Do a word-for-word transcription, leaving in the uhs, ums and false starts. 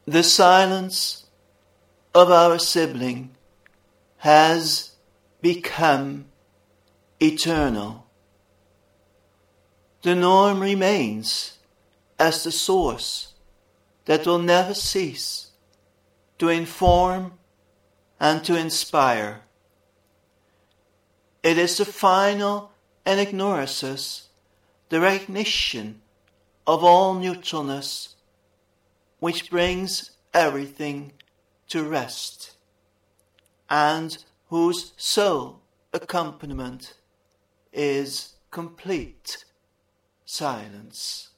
The silence of our sibling has become eternal. The norm remains as the source that will never cease to inform and to inspire. It is the final anagnosis, the recognition of all neutralness, which brings everything to rest, and whose sole accompaniment is complete silence.